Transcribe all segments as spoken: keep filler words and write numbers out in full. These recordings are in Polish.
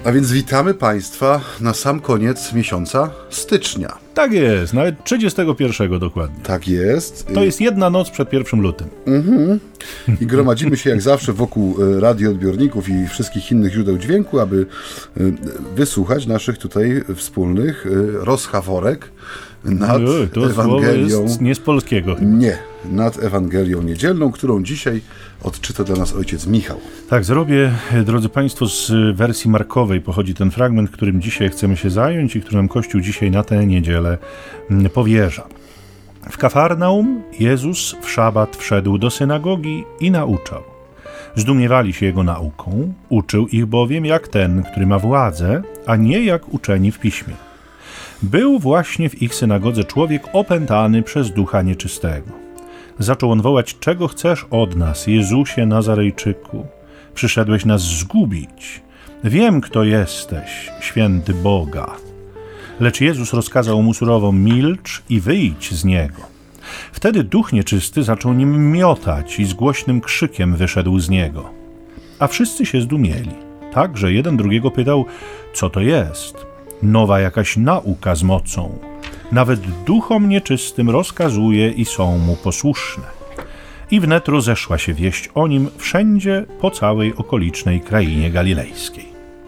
A więc witamy Państwa na sam koniec miesiąca stycznia. Tak jest, nawet trzydziestego pierwszego dokładnie. Tak jest. To jest jedna noc przed pierwszym lutym. Mhm. I gromadzimy się jak zawsze wokół radioodbiorników i wszystkich innych źródeł dźwięku, aby wysłuchać naszych tutaj wspólnych rozchaworek nad Oj, to Ewangelią. Jest nie z polskiego. Nie, nad Ewangelią niedzielną, którą dzisiaj odczyta dla nas ojciec Michał. Tak, zrobię, drodzy Państwo, z wersji markowej pochodzi ten fragment, którym dzisiaj chcemy się zająć i który nam Kościół dzisiaj na tę niedzielę powierza. W Kafarnaum Jezus w szabat wszedł do synagogi i nauczał. Zdumiewali się Jego nauką, uczył ich bowiem jak ten, który ma władzę, a nie jak uczeni w piśmie. Był właśnie w ich synagodze człowiek opętany przez ducha nieczystego. Zaczął on wołać: czego chcesz od nas, Jezusie Nazarejczyku? Przyszedłeś nas zgubić. Wiem, kto jesteś, święty Boga. Lecz Jezus rozkazał mu surowo: milcz i wyjdź z niego. Wtedy duch nieczysty zaczął nim miotać i z głośnym krzykiem wyszedł z niego. A wszyscy się zdumieli, tak, że jeden drugiego pytał: co to jest? Nowa jakaś nauka z mocą. Nawet duchom nieczystym rozkazuje i są mu posłuszne. I wnet rozeszła się wieść o nim wszędzie po całej okolicznej krainie galilejskiej.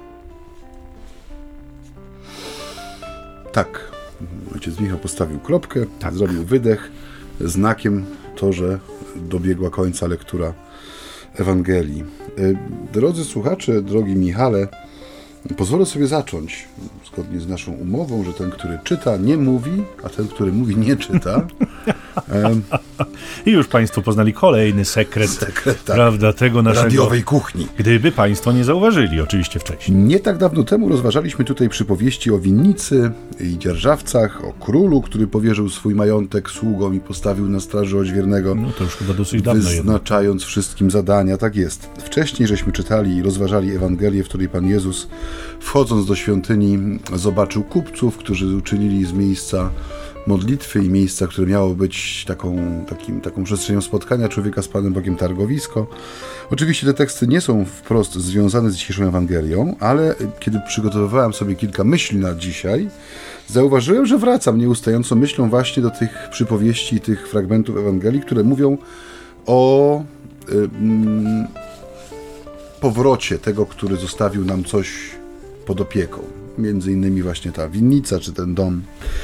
Tak, ojciec Michał postawił kropkę, tak. Zrobił wydech, znakiem to, że dobiegła końca lektura Ewangelii. Drodzy słuchacze, drogi Michale, pozwolę sobie zacząć, zgodnie z naszą umową, że ten, który czyta, nie mówi, a ten, który mówi, nie czyta. Um, I już Państwo poznali kolejny sekret, sekret tak, prawda, tego naszego... radiowej kuchni. Gdyby Państwo nie zauważyli, oczywiście wcześniej. Nie tak dawno temu rozważaliśmy tutaj przypowieści o winnicy i dzierżawcach, o królu, który powierzył swój majątek sługom i postawił na straży odźwiernego, no to już chyba dosyć dawno wyznaczając jednak. wszystkim zadania. Tak jest. Wcześniej żeśmy czytali i rozważali Ewangelię, w której Pan Jezus, wchodząc do świątyni, zobaczył kupców, którzy uczynili z miejsca modlitwy i miejsca, które miało być taką, takim, taką przestrzenią spotkania człowieka z Panem Bogiem, targowisko. Oczywiście te teksty nie są wprost związane z dzisiejszą Ewangelią, ale kiedy przygotowywałem sobie kilka myśli na dzisiaj, zauważyłem, że wracam nieustająco myślą właśnie do tych przypowieści i tych fragmentów Ewangelii, które mówią o y, mm, powrocie tego, który zostawił nam coś pod opieką. Między innymi właśnie ta winnica, czy ten dom.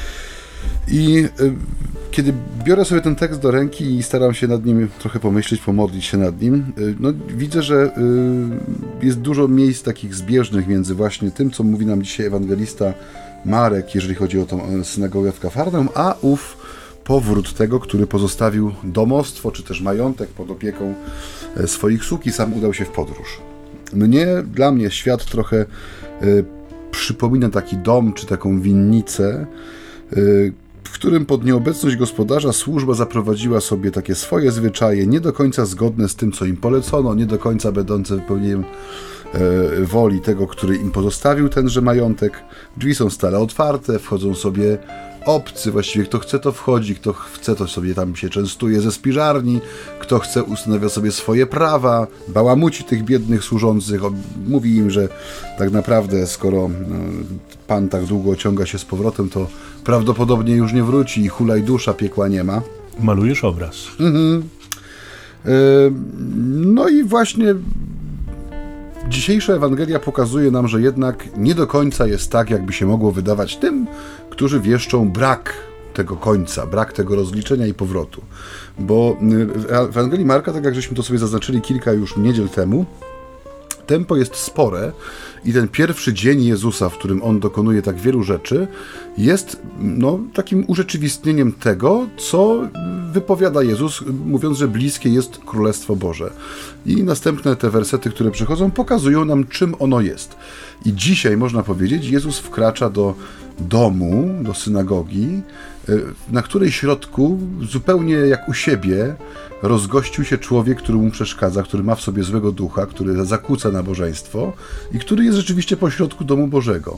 I y, kiedy biorę sobie ten tekst do ręki i staram się nad nim trochę pomyśleć, pomodlić się nad nim, y, no, widzę, że y, jest dużo miejsc takich zbieżnych między właśnie tym, co mówi nam dzisiaj ewangelista Marek, jeżeli chodzi o tą synagogę w Kafarnaum, a ów powrót tego, który pozostawił domostwo, czy też majątek pod opieką swoich sług i sam udał się w podróż. Mnie, dla mnie świat trochę y, przypomina taki dom, czy taką winnicę, y, w którym pod nieobecność gospodarza służba zaprowadziła sobie takie swoje zwyczaje, nie do końca zgodne z tym, co im polecono, nie do końca będące wypełnieniem e, woli tego, który im pozostawił tenże majątek. Drzwi są stale otwarte, wchodzą sobie obcy, właściwie kto chce, to wchodzi, kto chce, to sobie tam się częstuje ze spiżarni, kto chce, ustanawia sobie swoje prawa, bałamuci tych biednych służących, mówi im, że tak naprawdę skoro no, Pan tak długo ociąga się z powrotem, to prawdopodobnie już nie wróci i hulaj dusza, piekła nie ma. Malujesz obraz. Mhm. Yy, no i właśnie dzisiejsza Ewangelia pokazuje nam, że jednak nie do końca jest tak, jakby się mogło wydawać tym, którzy wieszczą brak tego końca, brak tego rozliczenia i powrotu. Bo w Ewangelii Marka, tak jak żeśmy to sobie zaznaczyli kilka już niedziel temu, tempo jest spore i ten pierwszy dzień Jezusa, w którym On dokonuje tak wielu rzeczy, jest no, takim urzeczywistnieniem tego, co wypowiada Jezus, mówiąc, że bliskie jest Królestwo Boże. I następne te wersety, które przychodzą, pokazują nam, czym ono jest. I dzisiaj, można powiedzieć, Jezus wkracza do domu, do synagogi, na której środku, zupełnie jak u siebie, rozgościł się człowiek, który mu przeszkadza, który ma w sobie złego ducha, który zakłóca nabożeństwo i który jest rzeczywiście pośrodku domu Bożego.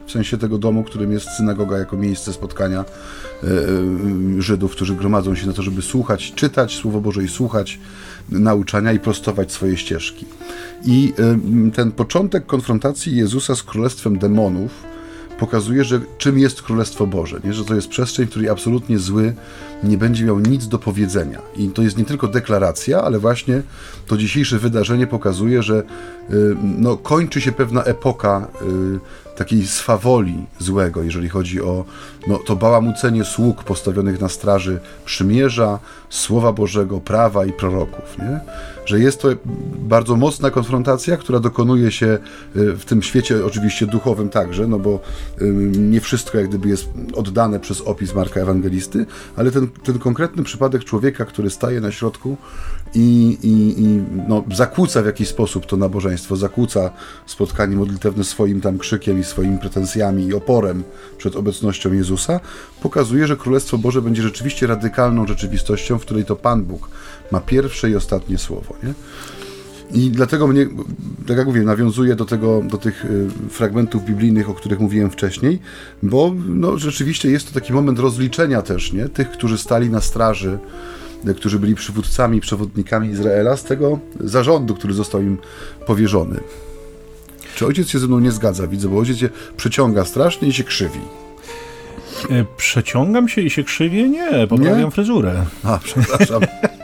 w sensie tego domu, którym jest synagoga jako miejsce spotkania e, Żydów, którzy gromadzą się na to, żeby słuchać, czytać Słowo Boże i słuchać nauczania i prostować swoje ścieżki. I e, ten początek konfrontacji Jezusa z królestwem demonów pokazuje, że czym jest Królestwo Boże, nie? Że to jest przestrzeń, w której absolutnie zły nie będzie miał nic do powiedzenia. I to jest nie tylko deklaracja, ale właśnie to dzisiejsze wydarzenie pokazuje, że y, no, kończy się pewna epoka y, takiej swawoli złego, jeżeli chodzi o no, to bałamucenie sług postawionych na straży przymierza, Słowa Bożego, prawa i proroków, nie? Że jest to bardzo mocna konfrontacja, która dokonuje się w tym świecie oczywiście duchowym także, no bo nie wszystko jak gdyby jest oddane przez opis Marka Ewangelisty, ale ten, ten konkretny przypadek człowieka, który staje na środku i, i, i no, zakłóca w jakiś sposób to nabożeństwo, zakłóca spotkanie modlitewne swoim tam krzykiem i swoimi pretensjami i oporem przed obecnością Jezusa, pokazuje, że Królestwo Boże będzie rzeczywiście radykalną rzeczywistością, w której to Pan Bóg ma pierwsze i ostatnie słowo, nie? I dlatego mnie, tak jak mówię, nawiązuję do tego, do tych y, fragmentów biblijnych, o których mówiłem wcześniej, bo no, rzeczywiście jest to taki moment rozliczenia też, nie? Tych, którzy stali na straży, y, którzy byli przywódcami, przewodnikami Izraela, z tego zarządu, który został im powierzony. Czy ojciec się ze mną nie zgadza? Widzę, bo ojciec się przeciąga strasznie i się krzywi. Przeciągam się i się krzywię? Nie, poprawiam nie? fryzurę. A, przepraszam.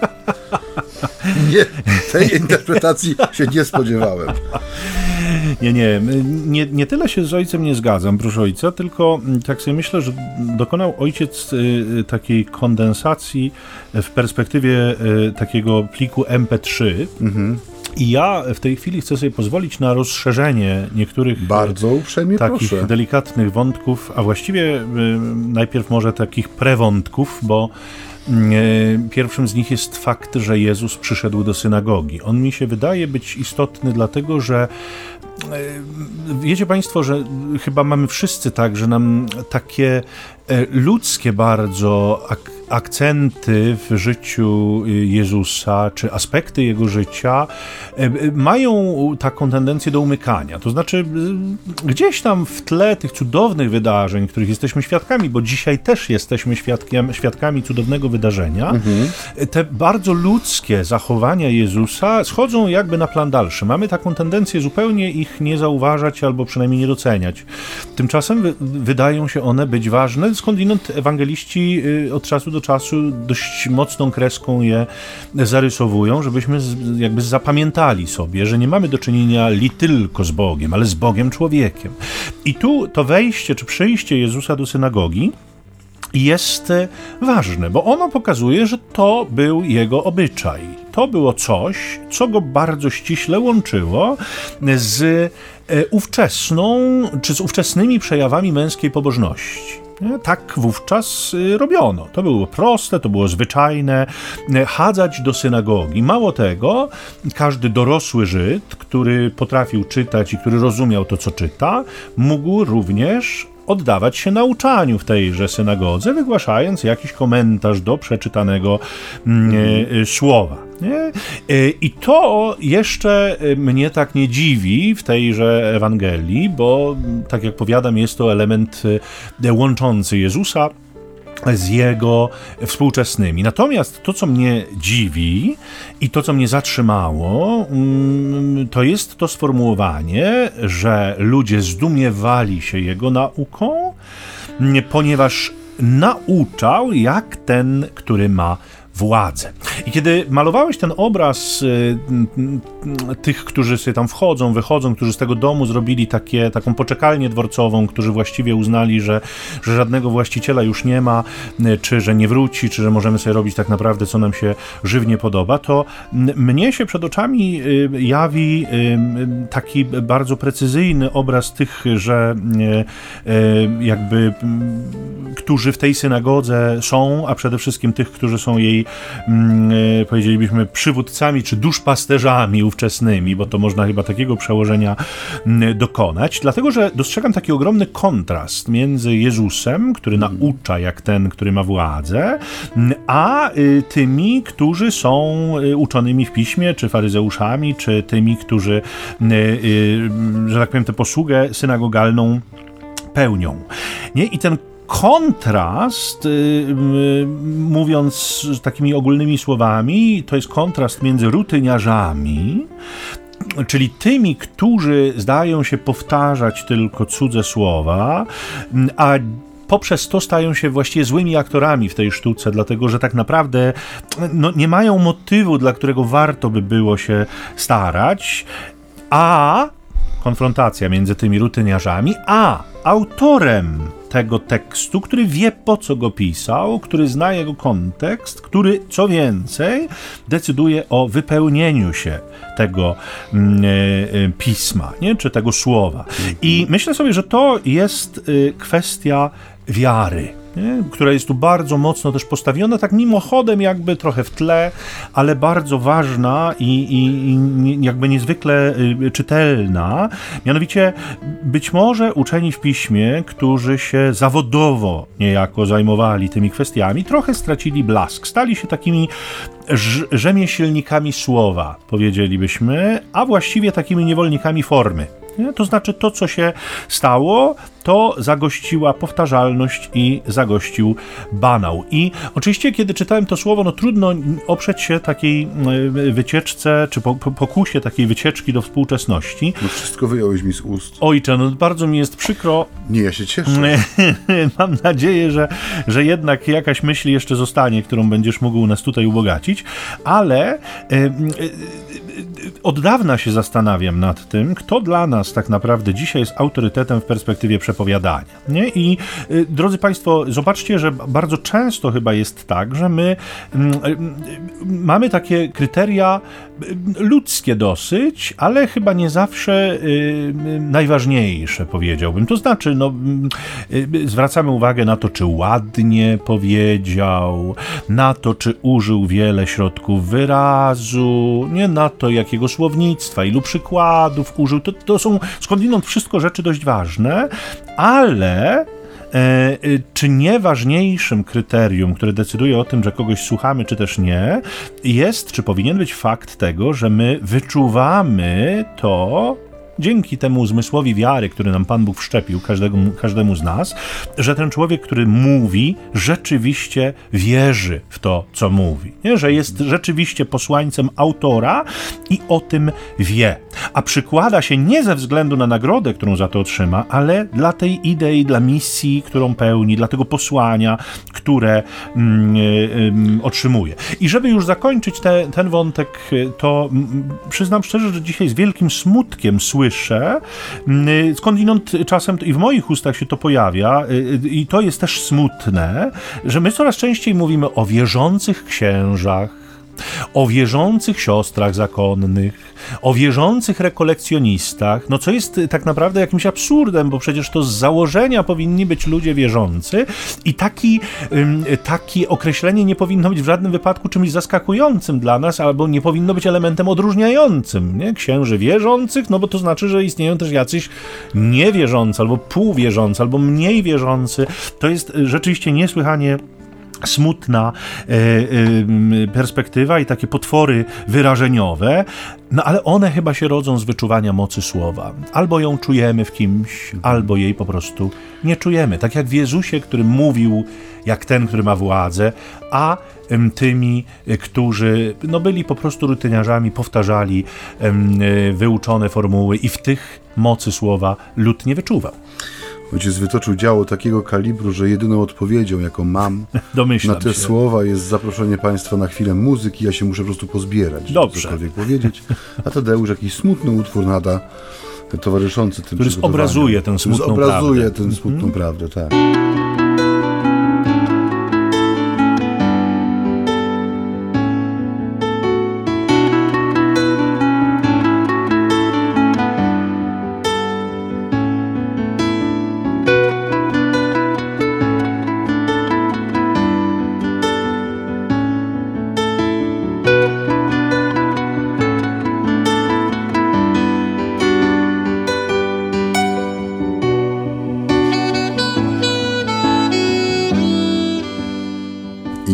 Nie, tej interpretacji się nie spodziewałem. Nie, nie, nie, nie tyle się z ojcem nie zgadzam, proszę ojca, tylko tak sobie myślę, że dokonał ojciec takiej kondensacji w perspektywie takiego pliku em pe trzy. Mhm. I ja w tej chwili chcę sobie pozwolić na rozszerzenie niektórych bardzo uprzejmie takich proszę. delikatnych wątków, a właściwie y, najpierw może takich prewątków, bo y, pierwszym z nich jest fakt, że Jezus przyszedł do synagogi. On mi się wydaje być istotny dlatego, że y, wiecie Państwo, że chyba mamy wszyscy tak, że nam takie y, ludzkie bardzo ak- akcenty w życiu Jezusa, czy aspekty Jego życia mają taką tendencję do umykania. To znaczy gdzieś tam w tle tych cudownych wydarzeń, których jesteśmy świadkami, bo dzisiaj też jesteśmy świadkiem, świadkami cudownego wydarzenia, mhm. te bardzo ludzkie zachowania Jezusa schodzą jakby na plan dalszy. Mamy taką tendencję zupełnie ich nie zauważać albo przynajmniej nie doceniać. Tymczasem wy- wydają się one być ważne, skądinąd ewangeliści od czasu do czasu dość mocną kreską je zarysowują, żebyśmy z, jakby zapamiętali sobie, że nie mamy do czynienia li tylko z Bogiem, ale z Bogiem człowiekiem. I tu to wejście czy przyjście Jezusa do synagogi jest ważne, bo ono pokazuje, że to był jego obyczaj. To było coś, co go bardzo ściśle łączyło z ówczesną, czy z ówczesnymi przejawami męskiej pobożności. Tak wówczas robiono. To było proste, to było zwyczajne. Chadzać do synagogi. Mało tego, każdy dorosły Żyd, który potrafił czytać i który rozumiał to, co czyta, mógł również oddawać się nauczaniu w tejże synagodze, wygłaszając jakiś komentarz do przeczytanego e, słowa. Nie? E, I to jeszcze mnie tak nie dziwi w tejże Ewangelii, bo tak jak powiadam, jest to element łączący Jezusa z jego współczesnymi. Natomiast to, co mnie dziwi i to, co mnie zatrzymało, to jest to sformułowanie, że ludzie zdumiewali się jego nauką, ponieważ nauczał jak ten, który ma władzę. I kiedy malowałeś ten obraz y, y, tych, którzy sobie tam wchodzą, wychodzą, którzy z tego domu zrobili takie, taką poczekalnię dworcową, którzy właściwie uznali, że, że żadnego właściciela już nie ma, y, czy że nie wróci, czy że możemy sobie robić tak naprawdę, co nam się żywnie podoba, to y, mnie się przed oczami y, jawi y, taki bardzo precyzyjny obraz tych, że y, y, jakby y, którzy w tej synagodze są, a przede wszystkim tych, którzy są jej y, powiedzielibyśmy przywódcami czy duszpasterzami ówczesnymi, bo to można chyba takiego przełożenia y, dokonać, dlatego, że dostrzegam taki ogromny kontrast między Jezusem, który mm. naucza jak ten, który ma władzę, y, a y, tymi, którzy są y, uczonymi w piśmie, czy faryzeuszami, czy tymi, którzy, y, y, że tak powiem, tę posługę synagogalną pełnią. Nie? I ten kontrast, mówiąc takimi ogólnymi słowami, to jest kontrast między rutyniarzami, czyli tymi, którzy zdają się powtarzać tylko cudze słowa, a poprzez to stają się właściwie złymi aktorami w tej sztuce, dlatego że tak naprawdę no, nie mają motywu, dla którego warto by było się starać, a konfrontacja między tymi rutyniarzami, a autorem tego tekstu, który wie, po co go pisał, który zna jego kontekst, który, co więcej, decyduje o wypełnieniu się tego mm, y, pisma, nie? Czy tego słowa. I myślę sobie, że to jest y, kwestia wiary, nie? Która jest tu bardzo mocno też postawiona, tak mimochodem jakby trochę w tle, ale bardzo ważna i, i, i jakby niezwykle y, czytelna. Mianowicie być może uczeni w piśmie, którzy się zawodowo niejako zajmowali tymi kwestiami, trochę stracili blask, stali się takimi rz- rzemieślnikami słowa, powiedzielibyśmy, a właściwie takimi niewolnikami formy. Nie? To znaczy to, co się stało, to zagościła powtarzalność i zagościł banał. I oczywiście, kiedy czytałem to słowo, no trudno oprzeć się takiej wycieczce, czy pokusie takiej wycieczki do współczesności. No wszystko wyjąłeś mi z ust. Ojcze, no bardzo mi jest przykro. Nie, ja się cieszę. Mam nadzieję, że, że jednak jakaś myśl jeszcze zostanie, którą będziesz mógł nas tutaj ubogacić, ale y, y, od dawna się zastanawiam nad tym, kto dla nas tak naprawdę dzisiaj jest autorytetem w perspektywie przepowiadania. Nie? I y, drodzy Państwo, zobaczcie, że bardzo często chyba jest tak, że my y, y, mamy takie kryteria y, ludzkie dosyć, ale chyba nie zawsze y, y, najważniejsze, powiedziałbym. To znaczy, no, y, y, zwracamy uwagę na to, czy ładnie powiedział, na to, czy użył wiele środków wyrazu, nie na to, jakiego słownictwa, ilu przykładów użył. To, to są skądinąd wszystko rzeczy dość ważne, ale e, e, czy nie ważniejszym kryterium, które decyduje o tym, że kogoś słuchamy, czy też nie, jest, czy powinien być fakt tego, że my wyczuwamy to, dzięki temu zmysłowi wiary, który nam Pan Bóg wszczepił każdemu, każdemu z nas, że ten człowiek, który mówi, rzeczywiście wierzy w to, co mówi. Nie? Że jest rzeczywiście posłańcem autora i o tym wie. A przykłada się nie ze względu na nagrodę, którą za to otrzyma, ale dla tej idei, dla misji, którą pełni, dla tego posłania, które mm, mm, otrzymuje. I żeby już zakończyć te, ten wątek, to mm, przyznam szczerze, że dzisiaj z wielkim smutkiem słyszę, skądinąd czasem i w moich ustach się to pojawia, i to jest też smutne, że my coraz częściej mówimy o wierzących księżach, o wierzących siostrach zakonnych, o wierzących rekolekcjonistach, no co jest tak naprawdę jakimś absurdem, bo przecież to z założenia powinni być ludzie wierzący i taki, takie określenie nie powinno być w żadnym wypadku czymś zaskakującym dla nas, albo nie powinno być elementem odróżniającym, nie? Księży wierzących, no bo to znaczy, że istnieją też jacyś niewierzący, albo półwierzący, albo mniej wierzący. To jest rzeczywiście niesłychanie smutna e, e, perspektywa i takie potwory wyrażeniowe, no ale one chyba się rodzą z wyczuwania mocy słowa. Albo ją czujemy w kimś, albo jej po prostu nie czujemy. Tak jak w Jezusie, który mówił jak ten, który ma władzę, a em, tymi, którzy no, byli po prostu rutyniarzami, powtarzali em, wyuczone formuły i w tych mocy słowa lud nie wyczuwał. Ojciec wytoczył działo takiego kalibru, że jedyną odpowiedzią, jaką mam Domyślam na te się. słowa, jest zaproszenie Państwa na chwilę muzyki. Ja się muszę po prostu pozbierać, żeby Dobrze. cokolwiek powiedzieć. A Tadeusz jakiś smutny utwór nada, towarzyszący tym Który zobrazuje tę smutną który zobrazuje prawdę. tę smutną mm-hmm. prawdę, tak.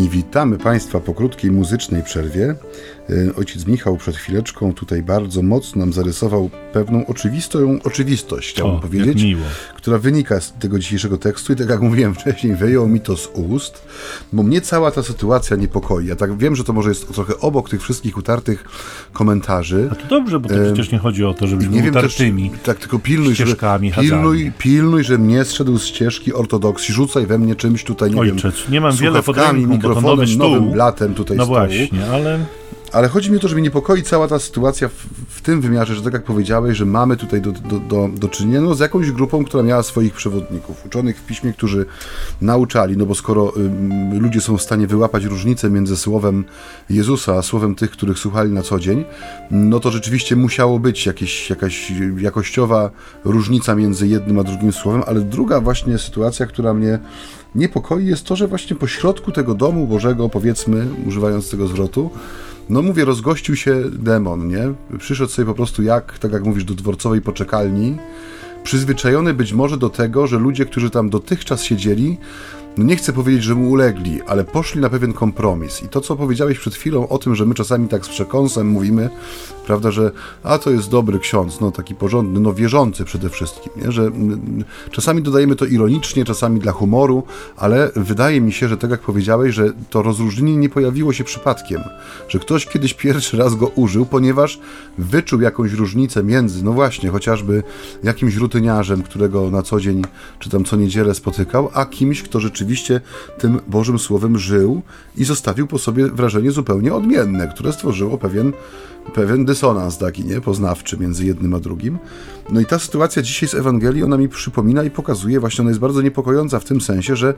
I witamy Państwa po krótkiej muzycznej przerwie. Ojciec Michał przed chwileczką tutaj bardzo mocno nam zarysował pewną oczywistą oczywistość, chciałbym o, powiedzieć, która wynika z tego dzisiejszego tekstu i tak jak mówiłem wcześniej, wyjął mi to z ust, bo mnie cała ta sytuacja niepokoi. Ja tak wiem, że to może jest trochę obok tych wszystkich utartych komentarzy. A to dobrze, bo to przecież nie chodzi o to, żeby nie wiem utartymi też, tak, tylko pilnuj, ścieżkami, żeby, pilnuj, pilnuj, że mnie zszedł z ścieżki ortodoksji, rzucaj we mnie czymś tutaj, nie Ojczec, wiem, nie mam wiele pod ręką, mikrofonem, bo to nowy stół. nowym blatem tutaj no stołu. właśnie, ale... Ale chodzi mi o to, że mnie niepokoi cała ta sytuacja w, w tym wymiarze, że tak jak powiedziałeś, że mamy tutaj do, do, do, do czynienia no, z jakąś grupą, która miała swoich przewodników, uczonych w piśmie, którzy nauczali, no bo skoro y, ludzie są w stanie wyłapać różnicę między słowem Jezusa, a słowem tych, których słuchali na co dzień, no to rzeczywiście musiało być jakieś, jakaś jakościowa różnica między jednym a drugim słowem, ale druga właśnie sytuacja, która mnie niepokoi, jest to, że właśnie po środku tego domu Bożego, powiedzmy, używając tego zwrotu, no mówię, rozgościł się demon, nie? Przyszedł sobie po prostu jak, tak jak mówisz, do dworcowej poczekalni, przyzwyczajony być może do tego, że ludzie, którzy tam dotychczas siedzieli, no nie chcę powiedzieć, że mu ulegli, ale poszli na pewien kompromis. I to, co powiedziałeś przed chwilą o tym, że my czasami tak z przekąsem mówimy, prawda, że a to jest dobry ksiądz, no taki porządny, no wierzący przede wszystkim, nie? Że m, czasami dodajemy to ironicznie, czasami dla humoru, ale wydaje mi się, że tak jak powiedziałeś, że to rozróżnienie nie pojawiło się przypadkiem, że ktoś kiedyś pierwszy raz go użył, ponieważ wyczuł jakąś różnicę między, no właśnie, chociażby jakimś rutyniarzem, którego na co dzień, czy tam co niedzielę spotykał, a kimś, kto rzeczywiście tym Bożym Słowem żył i zostawił po sobie wrażenie zupełnie odmienne, które stworzyło pewien, pewien dysonans taki, nie? Poznawczy między jednym a drugim. No i ta sytuacja dzisiaj z Ewangelii, ona mi przypomina i pokazuje, właśnie ona jest bardzo niepokojąca w tym sensie, że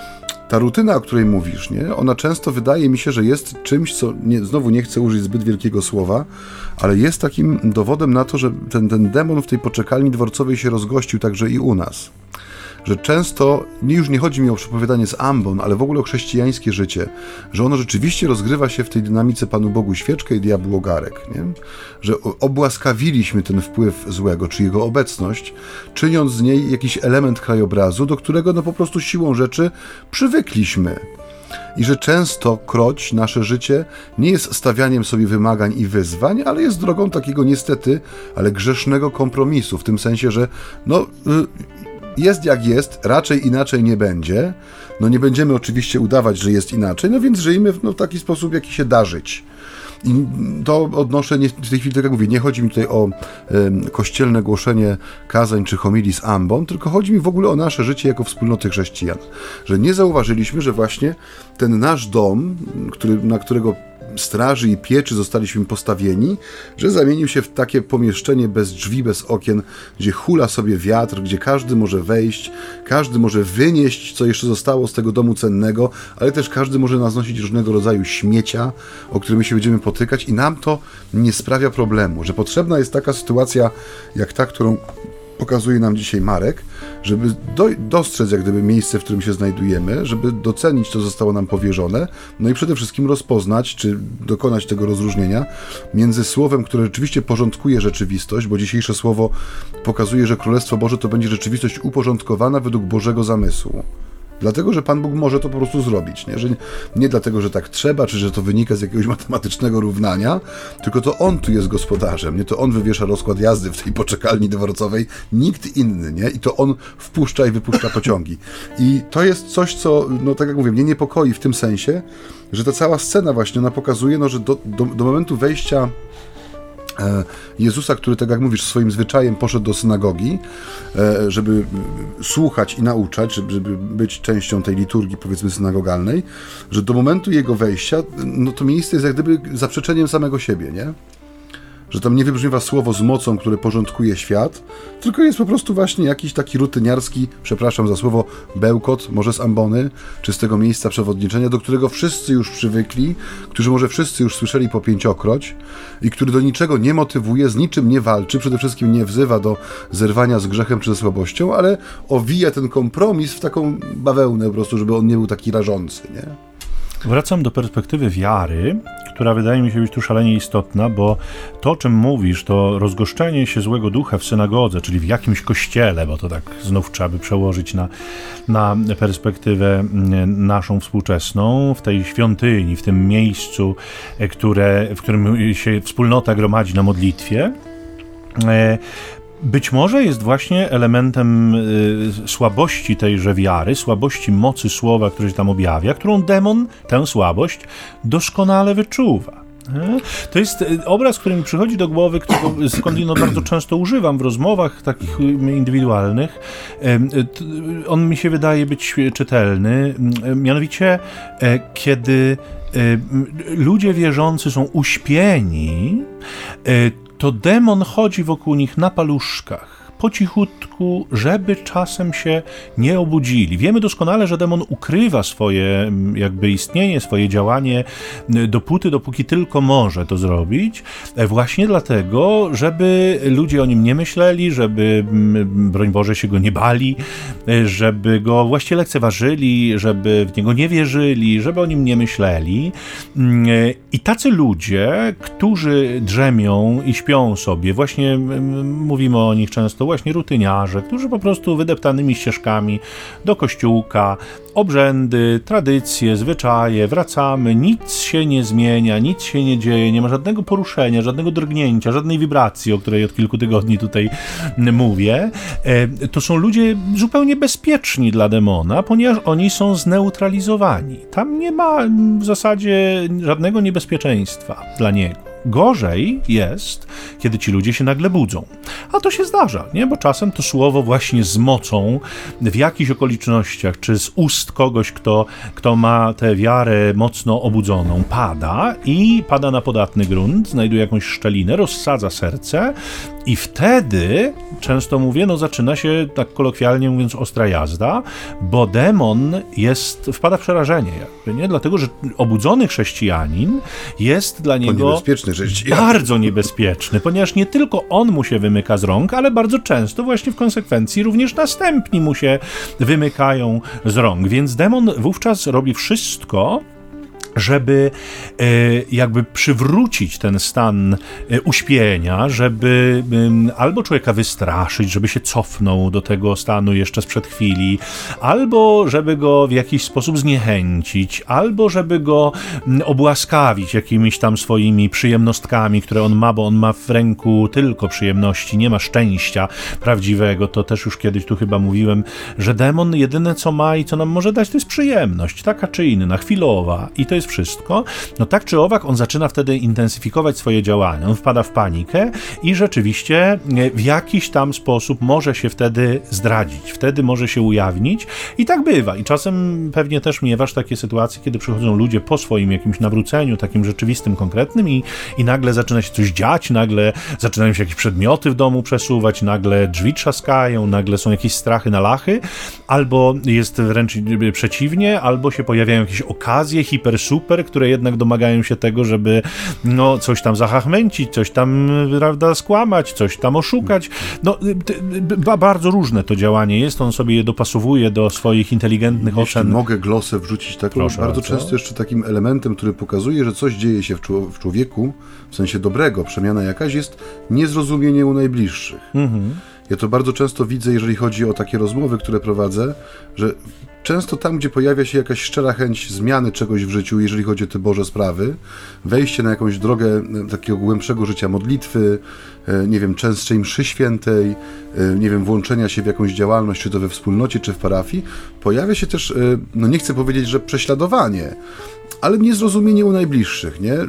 ta rutyna, o której mówisz, nie? Ona często wydaje mi się, że jest czymś, co nie, znowu nie chcę użyć zbyt wielkiego słowa, ale jest takim dowodem na to, że ten, ten demon w tej poczekalni dworcowej się rozgościł także i u nas. Że często, nie już nie chodzi mi o przepowiadanie z ambon, ale w ogóle o chrześcijańskie życie, że ono rzeczywiście rozgrywa się w tej dynamice Panu Bogu świeczkę i diabłu ogarek, nie? Że obłaskawiliśmy ten wpływ złego, czy jego obecność, czyniąc z niej jakiś element krajobrazu, do którego no po prostu siłą rzeczy przywykliśmy. I że często kroć nasze życie nie jest stawianiem sobie wymagań i wyzwań, ale jest drogą takiego niestety, ale grzesznego kompromisu, w tym sensie, że no... jest jak jest, raczej inaczej nie będzie. No nie będziemy oczywiście udawać, że jest inaczej, no więc żyjmy w no, taki sposób, jaki się da żyć. I to odnoszę, nie, w tej chwili tak jak mówię, nie chodzi mi tutaj o y, kościelne głoszenie kazań czy homilii z ambon, tylko chodzi mi w ogóle o nasze życie jako wspólnoty chrześcijan. Że nie zauważyliśmy, że właśnie ten nasz dom, który, na którego straży i pieczy zostaliśmy postawieni, że zamienił się w takie pomieszczenie bez drzwi, bez okien, gdzie hula sobie wiatr, gdzie każdy może wejść, każdy może wynieść, co jeszcze zostało z tego domu cennego, ale też każdy może naznosić różnego rodzaju śmiecia, o którymi się będziemy potykać i nam to nie sprawia problemu, że potrzebna jest taka sytuacja jak ta, którą pokazuje nam dzisiaj Marek, żeby do, dostrzec jak gdyby miejsce, w którym się znajdujemy, żeby docenić, co zostało nam powierzone, no i przede wszystkim rozpoznać, czy dokonać tego rozróżnienia między słowem, które rzeczywiście porządkuje rzeczywistość, bo dzisiejsze słowo pokazuje, że Królestwo Boże to będzie rzeczywistość uporządkowana według Bożego zamysłu. Dlatego, że Pan Bóg może to po prostu zrobić, nie? Że nie, nie dlatego, że tak trzeba, czy że to wynika z jakiegoś matematycznego równania, tylko to On tu jest gospodarzem, nie? To On wywiesza rozkład jazdy w tej poczekalni dworcowej, nikt inny, nie? I to On wpuszcza i wypuszcza pociągi. I to jest coś, co, no tak jak mówię, mnie niepokoi w tym sensie, że ta cała scena właśnie, ona pokazuje, no, że do, do, do momentu wejścia Jezusa, który, tak jak mówisz, swoim zwyczajem poszedł do synagogi, żeby słuchać i nauczać, żeby być częścią tej liturgii, powiedzmy, synagogalnej, że do momentu jego wejścia, no to miejsce jest jak gdyby zaprzeczeniem samego siebie, nie? Że tam nie wybrzmiewa słowo z mocą, które porządkuje świat, tylko jest po prostu właśnie jakiś taki rutyniarski, przepraszam za słowo, bełkot, może z ambony, czy z tego miejsca przewodniczenia, do którego wszyscy już przywykli, którzy może wszyscy już słyszeli po pięciokroć i który do niczego nie motywuje, z niczym nie walczy, przede wszystkim nie wzywa do zerwania z grzechem czy ze słabością, ale owija ten kompromis w taką bawełnę po prostu, żeby on nie był taki rażący, nie? Wracam do perspektywy wiary, która wydaje mi się być tu szalenie istotna, bo to, o czym mówisz, to rozgoszczenie się złego ducha w synagodze, czyli w jakimś kościele, bo to tak znów trzeba by przełożyć na, na perspektywę naszą współczesną, w tej świątyni, w tym miejscu, które, w którym się wspólnota gromadzi na modlitwie, być może jest właśnie elementem y, słabości tejże wiary, słabości mocy słowa, które się tam objawia, którą demon tę słabość doskonale wyczuwa. To jest obraz, który mi przychodzi do głowy, którego skądinąd bardzo często używam w rozmowach takich indywidualnych. On mi się wydaje być czytelny, mianowicie kiedy ludzie wierzący są uśpieni, to demon chodzi wokół nich na paluszkach, po cichutku, żeby czasem się nie obudzili. Wiemy doskonale, że demon ukrywa swoje jakby istnienie, swoje działanie dopóty, dopóki tylko może to zrobić, właśnie dlatego, żeby ludzie o nim nie myśleli, żeby, broń Boże, się go nie bali, żeby go właściwie lekceważyli, żeby w niego nie wierzyli, żeby o nim nie myśleli. I tacy ludzie, którzy drzemią i śpią sobie, właśnie mówimy o nich często, właśnie rutyniarze, którzy po prostu wydeptanymi ścieżkami do kościółka, obrzędy, tradycje, zwyczaje, wracamy, nic się nie zmienia, nic się nie dzieje, nie ma żadnego poruszenia, żadnego drgnięcia, żadnej wibracji, o której od kilku tygodni tutaj mówię. To są ludzie zupełnie bezpieczni dla demona, ponieważ oni są zneutralizowani. Tam nie ma w zasadzie żadnego niebezpieczeństwa dla niego. Gorzej jest, kiedy ci ludzie się nagle budzą. A to się zdarza, nie? Bo czasem to słowo właśnie z mocą w jakichś okolicznościach, czy z ust kogoś, kto, kto ma tę wiarę mocno obudzoną, pada i pada na podatny grunt, znajduje jakąś szczelinę, rozsadza serce i wtedy, często mówię, no zaczyna się, tak kolokwialnie mówiąc, ostra jazda, bo demon jest, wpada w przerażenie jakby, nie? Dlatego, że obudzony chrześcijanin jest dla niego niebezpieczny bardzo niebezpieczny, ponieważ nie tylko on mu się wymyka z rąk, ale bardzo często właśnie w konsekwencji również następni mu się wymykają z rąk. Więc demon wówczas robi wszystko, żeby e, jakby przywrócić ten stan e, uśpienia, żeby e, albo człowieka wystraszyć, żeby się cofnął do tego stanu jeszcze sprzed chwili, albo żeby go w jakiś sposób zniechęcić, albo żeby go m, obłaskawić jakimiś tam swoimi przyjemnostkami, które on ma, bo on ma w ręku tylko przyjemności, nie ma szczęścia prawdziwego. To też już kiedyś tu chyba mówiłem, że demon jedyne co ma i co nam może dać, to jest przyjemność, taka czy inna, chwilowa, i to jest wszystko. No tak czy owak on zaczyna wtedy intensyfikować swoje działania, on wpada w panikę i rzeczywiście w jakiś tam sposób może się wtedy zdradzić, wtedy może się ujawnić i tak bywa. I czasem pewnie też miewasz takie sytuacje, kiedy przychodzą ludzie po swoim jakimś nawróceniu, takim rzeczywistym, konkretnym i, i nagle zaczyna się coś dziać, nagle zaczynają się jakieś przedmioty w domu przesuwać, nagle drzwi trzaskają, nagle są jakieś strachy na lachy, albo jest wręcz przeciwnie, albo się pojawiają jakieś okazje hiper super, które jednak domagają się tego, żeby no, coś tam zahachmęcić, coś tam, prawda, skłamać, coś tam oszukać. No, b- bardzo różne to działanie jest, on sobie je dopasowuje do swoich inteligentnych Jeśli ocen. mogę glosę wrzucić taką, Proszę bardzo bardzo. często jeszcze takim elementem, który pokazuje, że coś dzieje się w, czł- w człowieku, w sensie dobrego, przemiana jakaś, jest niezrozumienie u najbliższych. Mhm. Ja to bardzo często widzę, jeżeli chodzi o takie rozmowy, które prowadzę, że często tam, gdzie pojawia się jakaś szczera chęć zmiany czegoś w życiu, jeżeli chodzi o te Boże sprawy, wejście na jakąś drogę takiego głębszego życia modlitwy, nie wiem, częstszej mszy świętej, nie wiem, włączenia się w jakąś działalność, czy to we wspólnocie, czy w parafii, pojawia się też, no nie chcę powiedzieć, że prześladowanie, ale niezrozumienie u najbliższych, nie?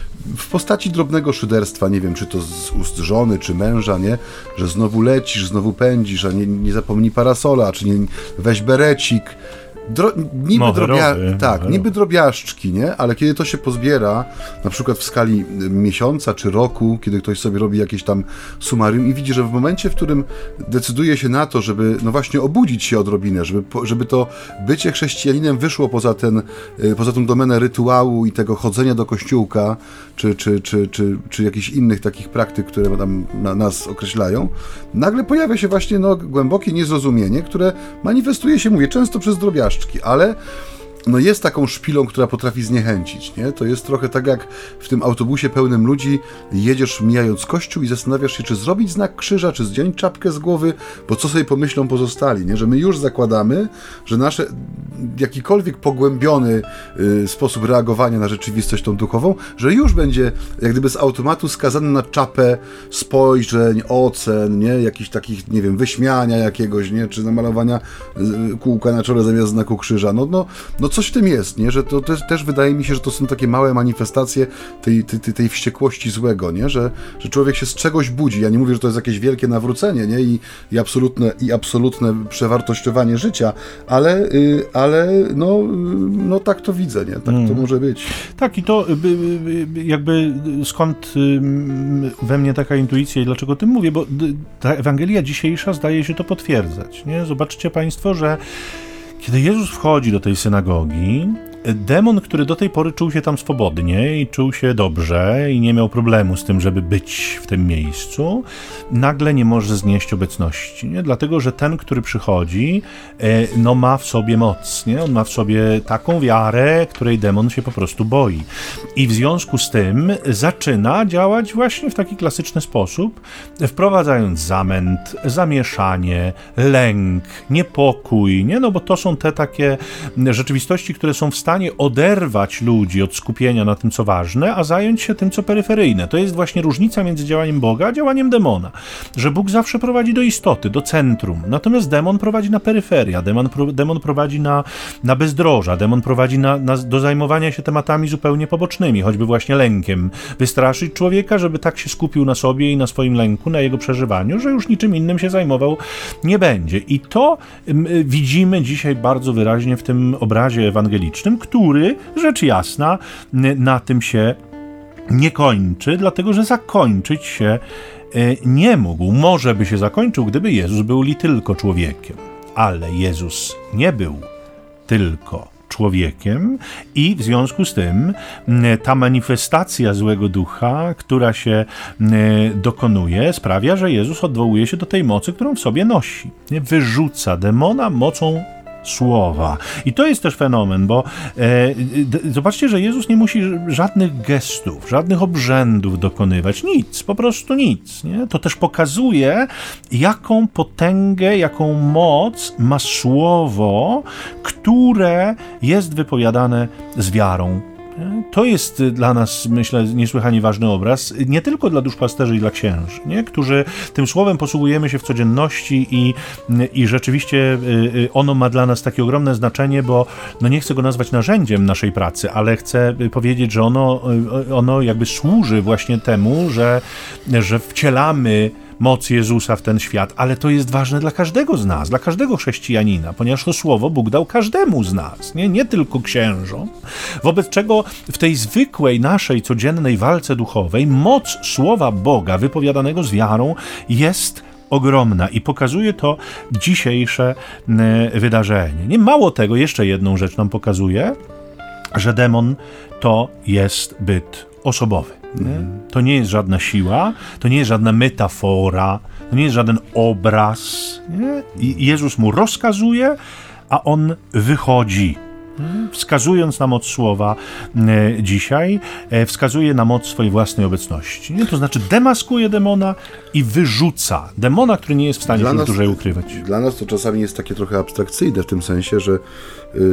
W postaci drobnego szyderstwa, nie wiem, czy to z ust żony, czy męża, nie? Że znowu lecisz, znowu pędzisz, a nie, nie zapomnij parasola, czy nie, weź berecik. Dro, niby, drobia, tak, niby drobiażdżki, nie? Ale kiedy to się pozbiera, na przykład w skali miesiąca czy roku, kiedy ktoś sobie robi jakieś tam sumarium i widzi, że w momencie, w którym decyduje się na to, żeby no właśnie obudzić się odrobinę, żeby, żeby to bycie chrześcijaninem wyszło poza ten, poza tą domenę rytuału i tego chodzenia do kościółka, czy, czy, czy, czy, czy jakichś innych takich praktyk, które tam na nas określają, nagle pojawia się właśnie no, głębokie niezrozumienie, które manifestuje się, mówię, często przez drobiażdżki, ale no jest taką szpilą, która potrafi zniechęcić, nie? To jest trochę tak jak w tym autobusie pełnym ludzi, jedziesz mijając kościół i zastanawiasz się, czy zrobić znak krzyża, czy zdjąć czapkę z głowy, bo co sobie pomyślą pozostali, nie? Że my już zakładamy, że nasze jakikolwiek pogłębiony y, sposób reagowania na rzeczywistość tą duchową, że już będzie jak gdyby z automatu skazany na czapę spojrzeń, ocen, nie? Jakichś takich, nie wiem, wyśmiania jakiegoś, nie? Czy namalowania y, kółka na czole zamiast znaku krzyża. No, no, no coś w tym jest, nie? Że to też, też wydaje mi się, że to są takie małe manifestacje tej, tej, tej wściekłości złego, nie? Że, że człowiek się z czegoś budzi. Ja nie mówię, że to jest jakieś wielkie nawrócenie, nie? I, i, absolutne, i absolutne przewartościowanie życia, ale, y, ale no, no tak to widzę, nie? Tak mm. to może być. Tak, i to jakby skąd we mnie taka intuicja i dlaczego o tym mówię, bo ta Ewangelia dzisiejsza zdaje się to potwierdzać, nie? Zobaczcie Państwo, że kiedy Jezus wchodzi do tej synagogi, demon, który do tej pory czuł się tam swobodnie i czuł się dobrze i nie miał problemu z tym, żeby być w tym miejscu, nagle nie może znieść obecności, nie? Dlatego, że ten, który przychodzi, no ma w sobie moc, nie? On ma w sobie taką wiarę, której demon się po prostu boi. I w związku z tym zaczyna działać właśnie w taki klasyczny sposób, wprowadzając zamęt, zamieszanie, lęk, niepokój, nie? No bo to są te takie rzeczywistości, które są w stanie oderwać ludzi od skupienia na tym, co ważne, a zająć się tym, co peryferyjne. To jest właśnie różnica między działaniem Boga a działaniem demona. Że Bóg zawsze prowadzi do istoty, do centrum, natomiast demon prowadzi na peryferia, demon, demon prowadzi na, na bezdroża, demon prowadzi na, na, do zajmowania się tematami zupełnie pobocznymi, choćby właśnie lękiem. Wystraszyć człowieka, żeby tak się skupił na sobie i na swoim lęku, na jego przeżywaniu, że już niczym innym się zajmował nie będzie. I to m, widzimy dzisiaj bardzo wyraźnie w tym obrazie ewangelicznym, który, rzecz jasna, na tym się nie kończy, dlatego że zakończyć się nie mógł. Może by się zakończył, gdyby Jezus był li tylko człowiekiem, ale Jezus nie był tylko człowiekiem i w związku z tym ta manifestacja złego ducha, która się dokonuje, sprawia, że Jezus odwołuje się do tej mocy, którą w sobie nosi. Wyrzuca demona mocą słowa. I to jest też fenomen, bo e, d, zobaczcie, że Jezus nie musi żadnych gestów, żadnych obrzędów dokonywać. Nic, po prostu nic. Nie? To też pokazuje, jaką potęgę, jaką moc ma słowo, które jest wypowiadane z wiarą. To jest dla nas, myślę, niesłychanie ważny obraz, nie tylko dla duszpasterzy i dla księży, nie? Którzy tym słowem posługujemy się w codzienności i, i rzeczywiście ono ma dla nas takie ogromne znaczenie, bo no nie chcę go nazwać narzędziem naszej pracy, ale chcę powiedzieć, że ono, ono jakby służy właśnie temu, że, że wcielamy moc Jezusa w ten świat, ale to jest ważne dla każdego z nas, dla każdego chrześcijanina, ponieważ to słowo Bóg dał każdemu z nas, nie, nie tylko księżom, wobec czego w tej zwykłej naszej codziennej walce duchowej moc słowa Boga wypowiadanego z wiarą jest ogromna i pokazuje to dzisiejsze wydarzenie. Nie mało tego, jeszcze jedną rzecz nam pokazuje, że demon to jest byt osobowy. Nie? To nie jest żadna siła, to nie jest żadna metafora, to nie jest żaden obraz. Nie? I Jezus mu rozkazuje, a on wychodzi. Wskazując na moc słowa e, dzisiaj, e, wskazuje na moc swojej własnej obecności. Nie? To znaczy demaskuje demona i wyrzuca demona, który nie jest w stanie się dłużej ukrywać. Dla nas to czasami jest takie trochę abstrakcyjne w tym sensie, że yy,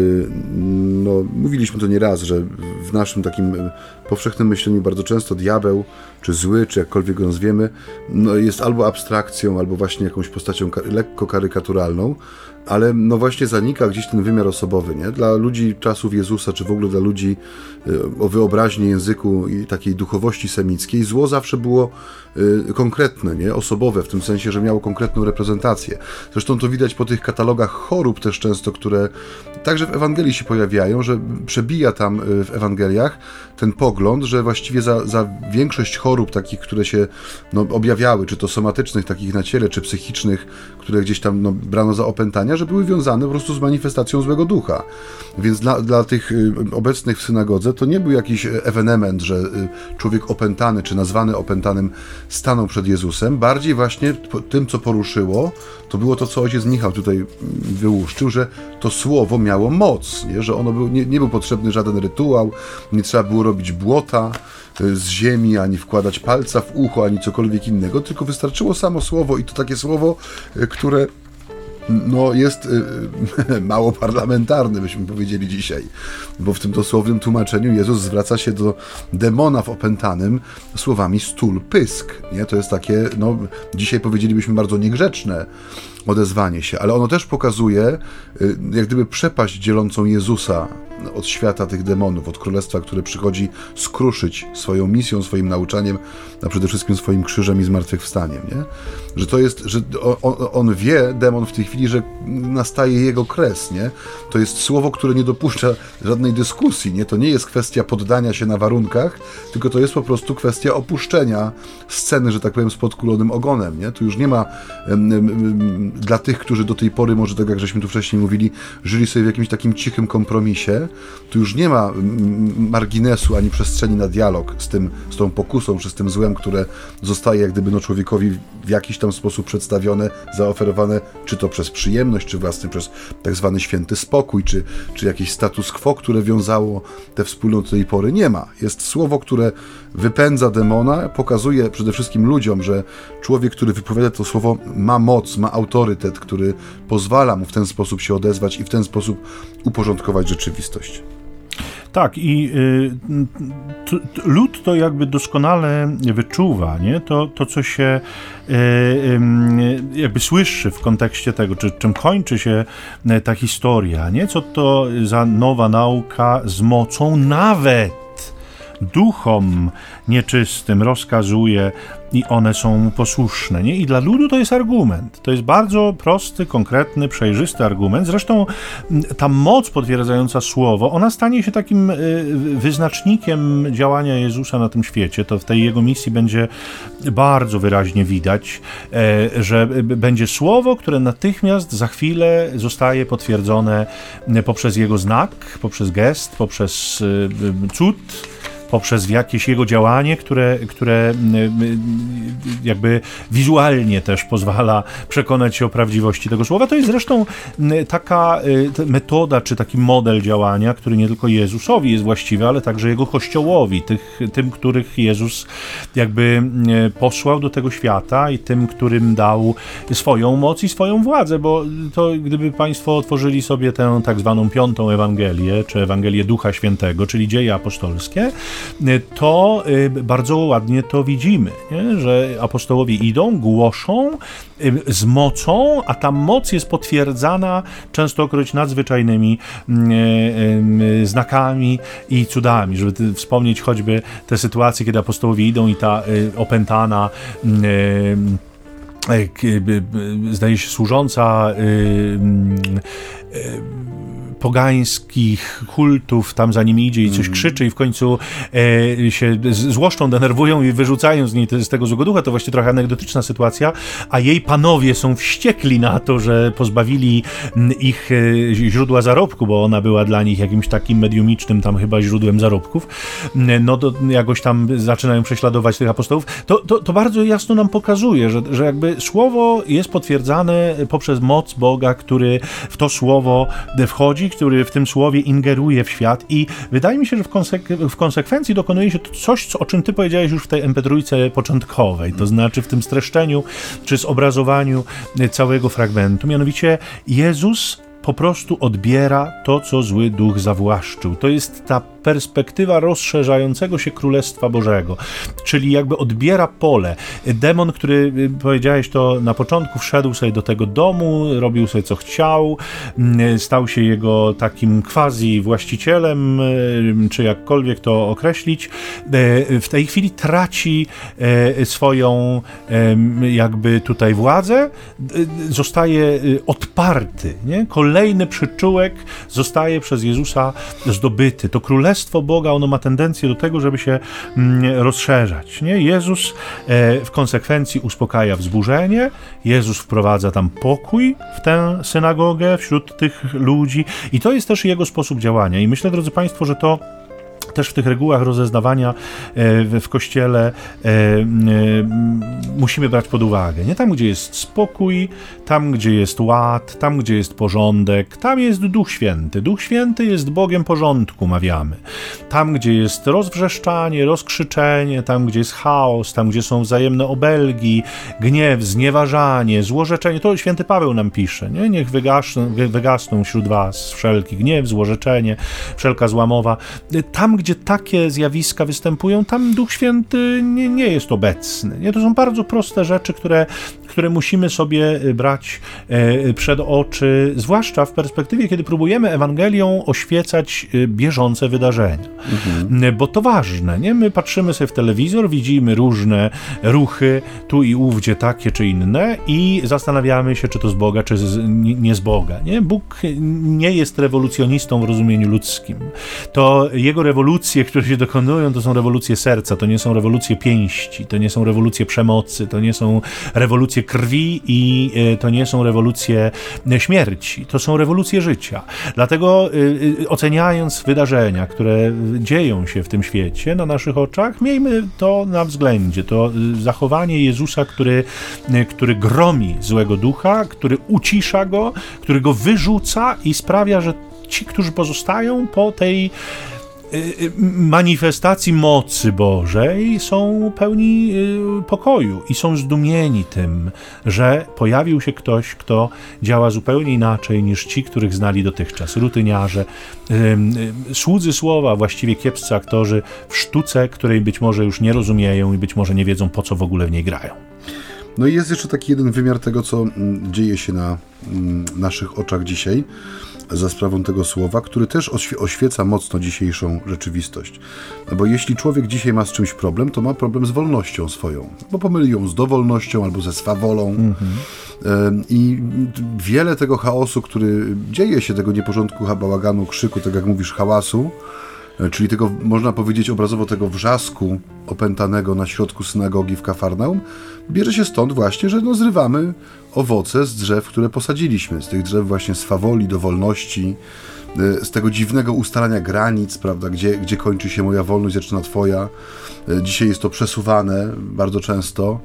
no, mówiliśmy to nieraz, że w naszym takim powszechnym myśleniu bardzo często diabeł, czy zły, czy jakkolwiek go nazwiemy, no, jest albo abstrakcją, albo właśnie jakąś postacią ka- lekko karykaturalną, ale no właśnie zanika gdzieś ten wymiar osobowy, nie? Dla ludzi czasów Jezusa, czy w ogóle dla ludzi y, o wyobraźni języku i takiej duchowości semickiej, zło zawsze było y, konkretne, nie? Osobowe, w tym sensie, że miało konkretną reprezentację. Zresztą to widać po tych katalogach chorób też często, które także w Ewangelii się pojawiają, że przebija tam y, w Ewangeliach ten pogląd, że właściwie za, za większość chorób takich, które się no, objawiały, czy to somatycznych, takich na ciele, czy psychicznych, które gdzieś tam no, brano za opętania, że były wiązane po prostu z manifestacją złego ducha. Więc dla, dla tych obecnych w synagodze to nie był jakiś ewenement, że człowiek opętany, czy nazwany opętanym stanął przed Jezusem. Bardziej właśnie tym, co poruszyło, to było to, co ojciec Michał tutaj wyłuszczył, że to słowo miało moc, nie? Że ono był, nie, nie był potrzebny żaden rytuał, nie trzeba było robić błota z ziemi, ani wkładać palca w ucho, ani cokolwiek innego, tylko wystarczyło samo słowo i to takie słowo, które no, jest y, mało parlamentarny, byśmy powiedzieli dzisiaj, bo w tym dosłownym tłumaczeniu Jezus zwraca się do demona w opętanym słowami stul, pysk, nie? To jest takie, no, dzisiaj powiedzielibyśmy bardzo niegrzeczne odezwanie się, ale ono też pokazuje y, jak gdyby przepaść dzielącą Jezusa od świata tych demonów, od królestwa, które przychodzi skruszyć swoją misją, swoim nauczaniem, a przede wszystkim swoim krzyżem i zmartwychwstaniem, nie? Że to jest, że on, on wie, demon w tej chwili, że nastaje jego kres, nie? To jest słowo, które nie dopuszcza żadnej dyskusji, nie? To nie jest kwestia poddania się na warunkach, tylko to jest po prostu kwestia opuszczenia sceny, że tak powiem, z podkulonym ogonem, nie? Tu już nie ma em, em, dla tych, którzy do tej pory, może tak jak żeśmy tu wcześniej mówili, żyli sobie w jakimś takim cichym kompromisie, tu już nie ma marginesu ani przestrzeni na dialog z tym, z tą pokusą, czy z tym złem, które zostaje jak gdyby no, człowiekowi w jakiś tam sposób przedstawione, zaoferowane, czy to przez przyjemność, czy właśnie przez tak zwany święty spokój, czy, czy jakieś status quo, które wiązało te wspólnoty do tej pory. Nie ma. Jest słowo, które wypędza demona, pokazuje przede wszystkim ludziom, że człowiek, który wypowiada to słowo, ma moc, ma autorytet, który pozwala mu w ten sposób się odezwać i w ten sposób uporządkować rzeczywistość. Tak, i y, t, t, lud to jakby doskonale wyczuwa, nie? To, to co się y, y, jakby słyszy w kontekście tego, czy, czym kończy się ta historia, nie? Co to za nowa nauka z mocą nawet duchom nieczystym rozkazuje i one są posłuszne, nie? I dla ludu to jest argument. To jest bardzo prosty, konkretny, przejrzysty argument. Zresztą ta moc potwierdzająca słowo, ona stanie się takim wyznacznikiem działania Jezusa na tym świecie. To w tej jego misji będzie bardzo wyraźnie widać, że będzie słowo, które natychmiast za chwilę zostaje potwierdzone poprzez jego znak, poprzez gest, poprzez cud, poprzez jakieś jego działanie, które, które jakby wizualnie też pozwala przekonać się o prawdziwości tego słowa. To jest zresztą taka metoda, czy taki model działania, który nie tylko Jezusowi jest właściwy, ale także jego Kościołowi, tych, tym, których Jezus jakby posłał do tego świata i tym, którym dał swoją moc i swoją władzę, bo to gdyby Państwo otworzyli sobie tę tak zwaną piątą Ewangelię, czy Ewangelię Ducha Świętego, czyli dzieje apostolskie, to bardzo ładnie to widzimy, nie? Że apostołowie idą, głoszą z mocą, a ta moc jest potwierdzana częstokroć nadzwyczajnymi znakami i cudami, żeby wspomnieć choćby te sytuacje, kiedy apostołowie idą i ta opętana, zdaje się służąca pogańskich kultów tam za nimi idzie i coś krzyczy i w końcu e, się złoszczą, denerwują i wyrzucają z niej z tego złego ducha. To właśnie trochę anegdotyczna sytuacja, a jej panowie są wściekli na to, że pozbawili ich e, źródła zarobku, bo ona była dla nich jakimś takim mediumicznym tam chyba źródłem zarobków. No to jakoś tam zaczynają prześladować tych apostołów. To, to, to bardzo jasno nam pokazuje, że, że jakby słowo jest potwierdzane poprzez moc Boga, który w to słowo wchodzi, który w tym słowie ingeruje w świat i wydaje mi się, że w, konsek- w konsekwencji dokonuje się to coś, co, o czym ty powiedziałeś już w tej em pe trzy początkowej, to znaczy w tym streszczeniu czy zobrazowaniu całego fragmentu. Mianowicie Jezus po prostu odbiera to, co zły duch zawłaszczył. To jest ta perspektywa rozszerzającego się Królestwa Bożego, czyli jakby odbiera pole. Demon, który, powiedziałeś to na początku, wszedł sobie do tego domu, robił sobie co chciał, stał się jego takim quasi właścicielem, czy jakkolwiek to określić. W tej chwili traci swoją jakby tutaj władzę, zostaje odparty, nie? Kolejny przyczółek zostaje przez Jezusa zdobyty. To Królestwo Królestwo Boga, ono ma tendencję do tego, żeby się mm, rozszerzać, nie? Jezus e, w konsekwencji uspokaja wzburzenie, Jezus wprowadza tam pokój w tę synagogę wśród tych ludzi i to jest też jego sposób działania. I myślę, drodzy Państwo, że to też w tych regułach rozeznawania w Kościele musimy brać pod uwagę. Nie tam, gdzie jest spokój, tam, gdzie jest ład, tam, gdzie jest porządek, tam jest Duch Święty. Duch Święty jest Bogiem porządku, mawiamy. Tam, gdzie jest rozwrzeszczanie, rozkrzyczenie, tam, gdzie jest chaos, tam, gdzie są wzajemne obelgi, gniew, znieważanie, złorzeczenie, to święty Paweł nam pisze, nie? Niech wygasną, wygasną wśród was wszelki gniew, złorzeczenie, wszelka zła mowa. Tam, gdzie takie zjawiska występują, tam Duch Święty nie, nie jest obecny. Nie? To są bardzo proste rzeczy, które, które musimy sobie brać e, przed oczy, zwłaszcza w perspektywie, kiedy próbujemy Ewangelią oświecać bieżące wydarzenia. Mhm. Bo to ważne. Nie? My patrzymy sobie w telewizor, widzimy różne ruchy, tu i ówdzie takie czy inne i zastanawiamy się, czy to z Boga, czy z, nie, nie z Boga. Nie? Bóg nie jest rewolucjonistą w rozumieniu ludzkim. To jego rewolucje, które się dokonują, to są rewolucje serca, to nie są rewolucje pięści, to nie są rewolucje przemocy, to nie są rewolucje krwi i to nie są rewolucje śmierci, to są rewolucje życia. Dlatego oceniając wydarzenia, które dzieją się w tym świecie na naszych oczach, miejmy to na względzie, to zachowanie Jezusa, który, który gromi złego ducha, który ucisza go, który go wyrzuca i sprawia, że ci, którzy pozostają po tej manifestacji mocy Bożej, są pełni pokoju i są zdumieni tym, że pojawił się ktoś, kto działa zupełnie inaczej niż ci, których znali dotychczas. Rutyniarze, słudzy słowa, właściwie kiepscy aktorzy w sztuce, której być może już nie rozumieją i być może nie wiedzą, po co w ogóle w niej grają. No i jest jeszcze taki jeden wymiar tego, co dzieje się na naszych oczach dzisiaj, za sprawą tego słowa, który też oświeca mocno dzisiejszą rzeczywistość. Bo jeśli człowiek dzisiaj ma z czymś problem, to ma problem z wolnością swoją, bo pomyli ją z dowolnością albo ze swawolą. Mm-hmm. I wiele tego chaosu, który dzieje się, tego nieporządku, bałaganu, krzyku, tak jak mówisz, hałasu, czyli tego, można powiedzieć obrazowo, tego wrzasku opętanego na środku synagogi w Kafarnaum, bierze się stąd właśnie, że no zrywamy owoce z drzew, które posadziliśmy, z tych drzew właśnie swawoli, dowolności, z tego dziwnego ustalania granic, prawda, gdzie, gdzie kończy się moja wolność, zaczyna twoja. Dzisiaj jest to przesuwane bardzo często.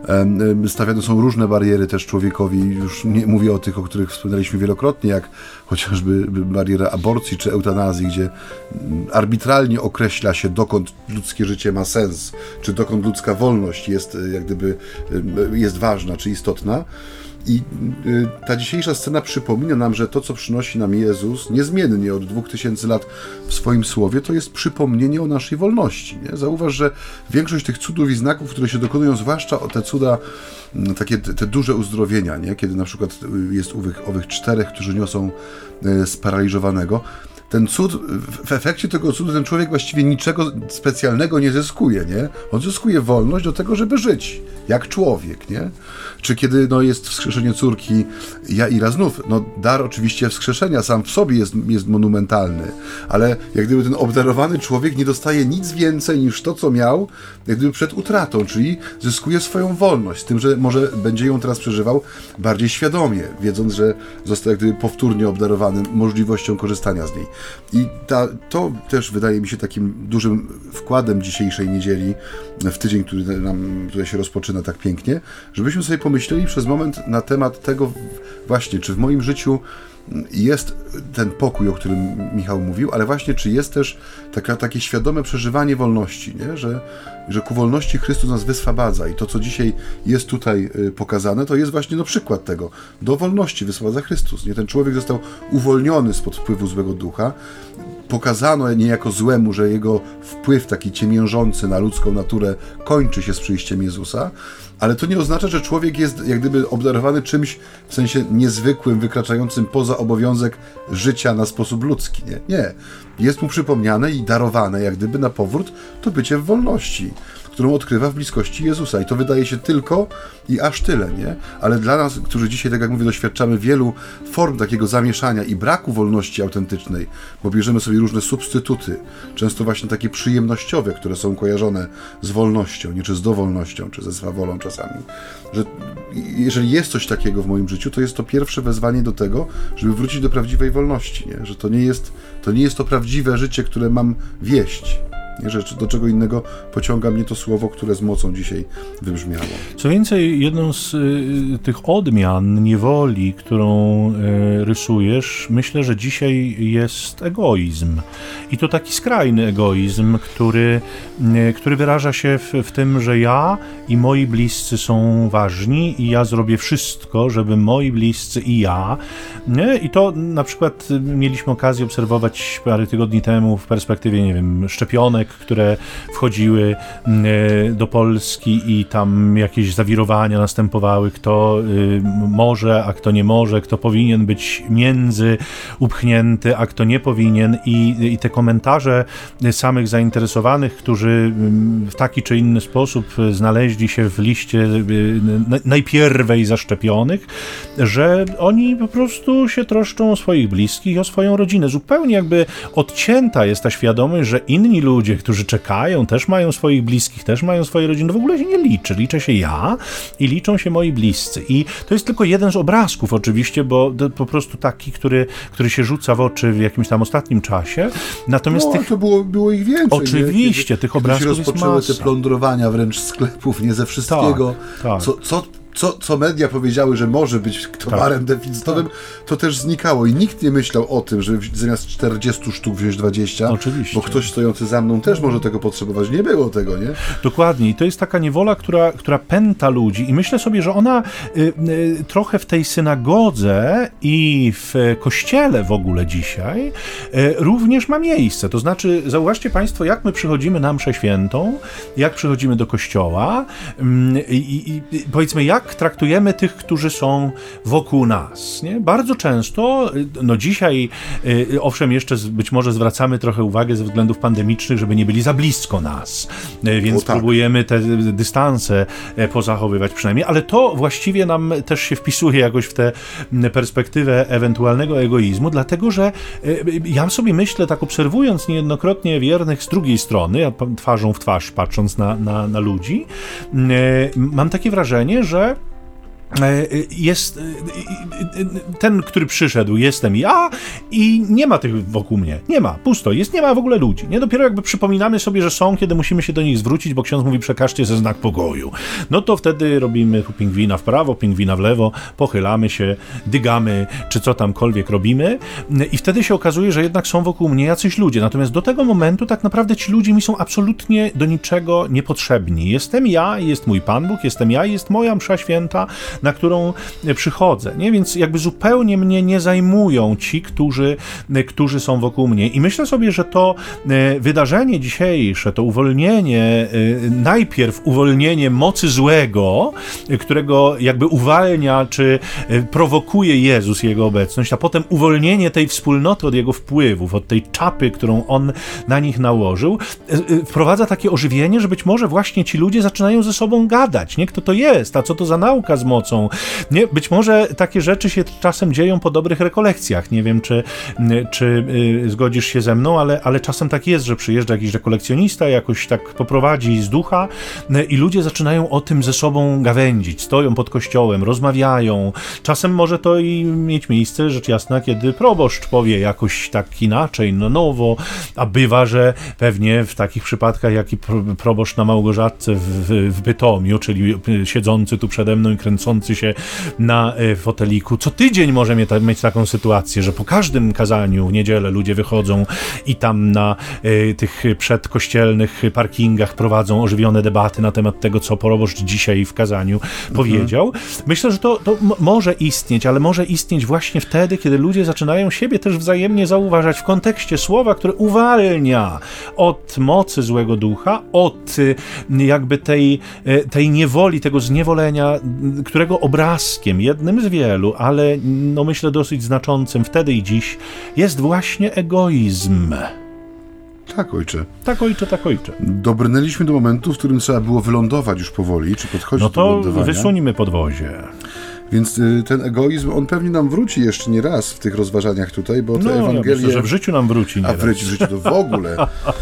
Stawiane są różne bariery też człowiekowi, już nie mówię o tych, o których wspominaliśmy wielokrotnie, jak chociażby bariera aborcji czy eutanazji, gdzie arbitralnie określa się, dokąd ludzkie życie ma sens, czy dokąd ludzka wolność jest jak gdyby jest ważna, czy istotna. I ta dzisiejsza scena przypomina nam, że to, co przynosi nam Jezus niezmiennie od dwóch tysięcy lat w swoim słowie, to jest przypomnienie o naszej wolności. Nie? Zauważ, że większość tych cudów i znaków, które się dokonują, zwłaszcza te cuda, takie te duże uzdrowienia, nie? Kiedy na przykład jest owych, owych czterech, którzy niosą sparaliżowanego, ten cud, w efekcie tego cudu ten człowiek właściwie niczego specjalnego nie zyskuje, nie? On zyskuje wolność do tego, żeby żyć, jak człowiek, nie? Czy kiedy no, jest wskrzeszenie córki Jaira znów, no dar oczywiście wskrzeszenia sam w sobie jest, jest monumentalny, ale jak gdyby ten obdarowany człowiek nie dostaje nic więcej niż to, co miał, jak gdyby przed utratą, czyli zyskuje swoją wolność, z tym, że może będzie ją teraz przeżywał bardziej świadomie, wiedząc, że został jak gdyby powtórnie obdarowany możliwością korzystania z niej. I ta, to też wydaje mi się takim dużym wkładem dzisiejszej niedzieli w tydzień, który nam tutaj się rozpoczyna tak pięknie, żebyśmy sobie pomyśleli przez moment na temat tego właśnie, czy w moim życiu jest ten pokój, o którym Michał mówił, ale właśnie czy jest też taka, takie świadome przeżywanie wolności, nie? Że, że ku wolności Chrystus nas wyswobadza i to, co dzisiaj jest tutaj pokazane, to jest właśnie no, przykład tego. Do wolności wyswobadza Chrystus. Nie? Ten człowiek został uwolniony spod wpływu złego ducha. Pokazano niejako złemu, że jego wpływ taki ciemiężący na ludzką naturę kończy się z przyjściem Jezusa, ale to nie oznacza, że człowiek jest jak gdyby obdarowany czymś w sensie niezwykłym, wykraczającym poza obowiązek życia na sposób ludzki. Nie, nie. Jest mu przypomniane i darowane jak gdyby na powrót to bycie w wolności, którą odkrywa w bliskości Jezusa. I to wydaje się tylko i aż tyle, nie? Ale dla nas, którzy dzisiaj, tak jak mówię, doświadczamy wielu form takiego zamieszania i braku wolności autentycznej, bo bierzemy sobie różne substytuty, często właśnie takie przyjemnościowe, które są kojarzone z wolnością, nie czy z dowolnością, czy ze swawolą czasami, że jeżeli jest coś takiego w moim życiu, to jest to pierwsze wezwanie do tego, żeby wrócić do prawdziwej wolności, nie? Że to nie jest, to nie jest to prawdziwe życie, które mam wieść. Nie, że do czego innego pociąga mnie to słowo, które z mocą dzisiaj wybrzmiało. Co więcej, jedną z y, tych odmian niewoli, którą y, rysujesz, myślę, że dzisiaj jest egoizm. I to taki skrajny egoizm, który, y, który wyraża się w, w tym, że ja i moi bliscy są ważni i ja zrobię wszystko, żeby moi bliscy i ja. Nie? I to na przykład mieliśmy okazję obserwować parę tygodni temu w perspektywie, nie wiem, szczepionek, które wchodziły do Polski i tam jakieś zawirowania następowały, kto może, a kto nie może, kto powinien być między upchnięty, a kto nie powinien i, i te komentarze samych zainteresowanych, którzy w taki czy inny sposób znaleźli się w liście najpierwej zaszczepionych, że oni po prostu się troszczą o swoich bliskich i o swoją rodzinę. Zupełnie jakby odcięta jest ta świadomość, że inni ludzie, którzy czekają, też mają swoich bliskich, też mają swoje rodziny, w ogóle się nie liczy. Liczę się ja i liczą się moi bliscy. I to jest tylko jeden z obrazków oczywiście, bo po prostu taki, który, który się rzuca w oczy w jakimś tam ostatnim czasie. Natomiast no, tych... to było, było ich więcej. Oczywiście, kiedy, tych obrazków kiedy się rozpoczęły jest masa. te plądrowania wręcz sklepów, nie ze wszystkiego. Tak, tak. Co, co Co, co media powiedziały, że może być towarem tak. deficytowym, tak. to też znikało i nikt nie myślał o tym, żeby zamiast czterdziestu sztuk wziąć dwadzieścia, Oczywiście. Bo ktoś stojący za mną też może tego potrzebować. Nie było tego, nie? Dokładnie. I to jest taka niewola, która, która pęta ludzi i myślę sobie, że ona y, y, trochę w tej synagodze i w kościele w ogóle dzisiaj y, również ma miejsce. To znaczy, zauważcie Państwo, jak my przychodzimy na mszę świętą, jak przychodzimy do kościoła i y, y, y, powiedzmy, jak traktujemy tych, którzy są wokół nas. Nie? Bardzo często, no dzisiaj, y, owszem, jeszcze z, być może zwracamy trochę uwagę ze względów pandemicznych, żeby nie byli za blisko nas, y, więc tak. próbujemy te dystanse y, pozachowywać przynajmniej, ale to właściwie nam też się wpisuje jakoś w tę perspektywę ewentualnego egoizmu, dlatego, że y, ja sobie myślę, tak obserwując niejednokrotnie wiernych z drugiej strony, ja twarzą w twarz patrząc na, na, na ludzi, y, mam takie wrażenie, że jest ten, który przyszedł, jestem ja i nie ma tych wokół mnie. Nie ma, pusto jest, nie ma w ogóle ludzi. Nie? Dopiero jakby przypominamy sobie, że są, kiedy musimy się do nich zwrócić, bo ksiądz mówi, przekażcie ze znak pokoju. No to wtedy robimy tu pingwina w prawo, pingwina w lewo, pochylamy się, dygamy, czy co tamkolwiek robimy i wtedy się okazuje, że jednak są wokół mnie jacyś ludzie. Natomiast do tego momentu tak naprawdę ci ludzie mi są absolutnie do niczego niepotrzebni. Jestem ja i jest mój Pan Bóg, jestem ja i jest moja msza święta, na którą przychodzę, nie? Więc jakby zupełnie mnie nie zajmują ci, którzy, którzy są wokół mnie. I myślę sobie, że to wydarzenie dzisiejsze, to uwolnienie, najpierw uwolnienie mocy złego, którego jakby uwalnia, czy prowokuje Jezus, Jego obecność, a potem uwolnienie tej wspólnoty od Jego wpływów, od tej czapy, którą On na nich nałożył, wprowadza takie ożywienie, że być może właśnie ci ludzie zaczynają ze sobą gadać, nie? Kto to jest, a co to za nauka z mocą, Nie, być może takie rzeczy się czasem dzieją po dobrych rekolekcjach. Nie wiem, czy, czy y, zgodzisz się ze mną, ale, ale czasem tak jest, że przyjeżdża jakiś rekolekcjonista, jakoś tak poprowadzi z ducha y, i ludzie zaczynają o tym ze sobą gawędzić. Stoją pod kościołem, rozmawiają. Czasem może to i mieć miejsce, rzecz jasna, kiedy proboszcz powie jakoś tak inaczej, no nowo, a bywa, że pewnie w takich przypadkach, jak i proboszcz na Małgorzatce w, w, w Bytomiu, czyli siedzący tu przede mną i kręcący się na foteliku. Co tydzień może mieć taką sytuację, że po każdym kazaniu w niedzielę ludzie wychodzą i tam na y, tych przedkościelnych parkingach prowadzą ożywione debaty na temat tego, co proboszcz dzisiaj w kazaniu mhm. powiedział. Myślę, że to, to m- może istnieć, ale może istnieć właśnie wtedy, kiedy ludzie zaczynają siebie też wzajemnie zauważać w kontekście słowa, które uwalnia od mocy złego ducha, od y, jakby tej, y, tej niewoli, tego zniewolenia, którego obrazkiem, jednym z wielu, ale no myślę dosyć znaczącym wtedy i dziś, jest właśnie egoizm. Tak, ojcze. Tak, ojcze, tak, ojcze. Dobrnęliśmy do momentu, w którym trzeba było wylądować już powoli, czy podchodzić no do to lądowania. wysunimy podwozie. Więc y, ten egoizm, on pewnie nam wróci jeszcze nie raz w tych rozważaniach tutaj, bo te no, Ewangelie... Ja myślę, że w życiu nam wróci nie A wróci w życiu to w ogóle.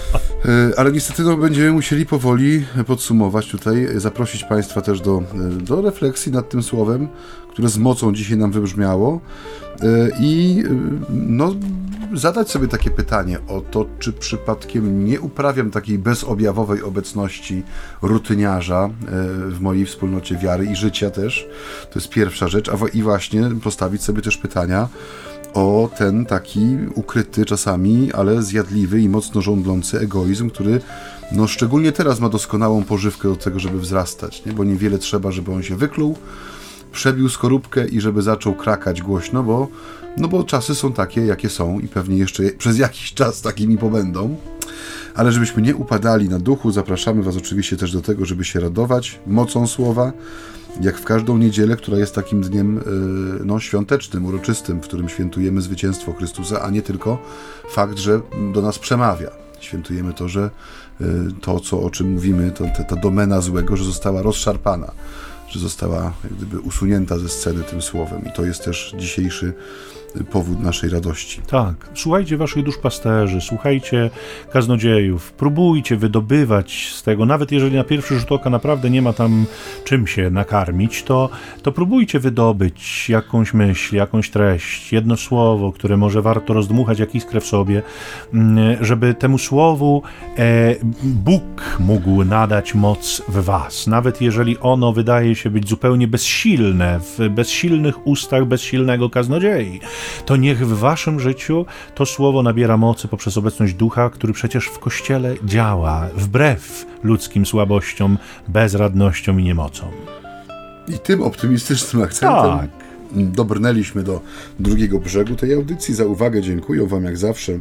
y, ale niestety no, będziemy musieli powoli podsumować tutaj, zaprosić Państwa też do, do refleksji nad tym słowem, które z mocą dzisiaj nam wybrzmiało y, i y, no, zadać sobie takie pytanie o to, czy przypadkiem nie uprawiam takiej bezobjawowej obecności rutyniarza y, w mojej wspólnocie wiary i życia też. To jest pierwsza rzecz, a w, i właśnie postawić sobie też pytania o ten taki ukryty czasami, ale zjadliwy i mocno żądlący egoizm, który no, szczególnie teraz ma doskonałą pożywkę do tego, żeby wzrastać, nie? Bo niewiele trzeba, żeby on się wykluł, przebił skorupkę i żeby zaczął krakać głośno, bo, no bo czasy są takie, jakie są i pewnie jeszcze przez jakiś czas takimi pobędą. Ale żebyśmy nie upadali na duchu, zapraszamy Was oczywiście też do tego, żeby się radować mocą słowa, jak w każdą niedzielę, która jest takim dniem no, świątecznym, uroczystym, w którym świętujemy zwycięstwo Chrystusa, a nie tylko fakt, że do nas przemawia. Świętujemy to, że to, co, o czym mówimy, to, ta, ta domena złego, że została rozszarpana, że została jak gdyby usunięta ze sceny tym słowem. I to jest też dzisiejszy powód naszej radości. Tak. Słuchajcie waszych duszpasterzy, słuchajcie kaznodziejów, próbujcie wydobywać z tego, nawet jeżeli na pierwszy rzut oka naprawdę nie ma tam czym się nakarmić, to, to próbujcie wydobyć jakąś myśl, jakąś treść, jedno słowo, które może warto rozdmuchać jak iskrę w sobie, żeby temu słowu e, Bóg mógł nadać moc w was, nawet jeżeli ono wydaje się być zupełnie bezsilne, w bezsilnych ustach bezsilnego kaznodziei. To niech w waszym życiu to słowo nabiera mocy poprzez obecność Ducha, który przecież w Kościele działa wbrew ludzkim słabościom, bezradnościom i niemocom. I tym optymistycznym akcentem tak. dobrnęliśmy do drugiego brzegu tej audycji. Za uwagę dziękuję wam jak zawsze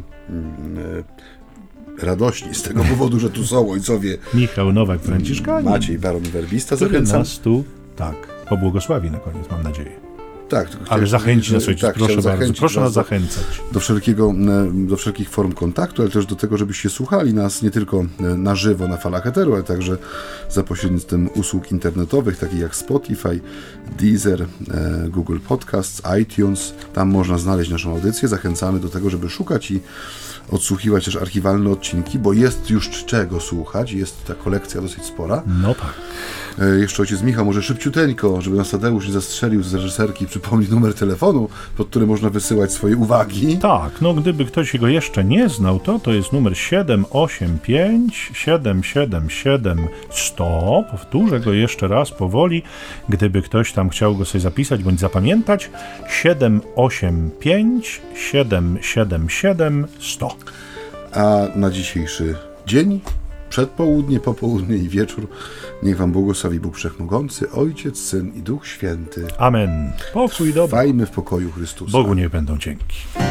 radośni z tego powodu, że tu są ojcowie Michał Nowak-Franciszkanin, Maciej Baron-Werbista. który Zachęcam. nas tu, tak, pobłogosławi na koniec, mam nadzieję. Tak, ale zachęci nas ojciec, tak, proszę bardzo, proszę nas do, zachęcać. Do, wszelkiego, do wszelkich form kontaktu, ale też do tego, żebyście słuchali nas nie tylko na żywo na falach eteru, ale także za pośrednictwem usług internetowych, takich jak Spotify, Deezer, Google Podcasts, iTunes. Tam można znaleźć naszą audycję. Zachęcamy do tego, żeby szukać i odsłuchiwać też archiwalne odcinki, bo jest już czego słuchać, jest ta kolekcja dosyć spora. No tak. Jeszcze ojciec Michał, może szybciuteńko, żeby nas Tadeusz nie zastrzelił z reżyserki, przypomni numer telefonu, pod który można wysyłać swoje uwagi. Tak, no gdyby ktoś go jeszcze nie znał, to to jest numer siedem osiem pięć siedem siedem siedem sto. Powtórzę go jeszcze raz powoli, gdyby ktoś tam chciał go sobie zapisać bądź zapamiętać. siedem osiem pięć siedem siedem siedem sto. A na dzisiejszy dzień, przedpołudnie, popołudnie i wieczór, niech wam błogosławi Bóg Wszechmogący, Ojciec, Syn i Duch Święty. Amen. Pokój dobry. Trwajmy w pokoju Chrystusa. Bogu niech będą dzięki.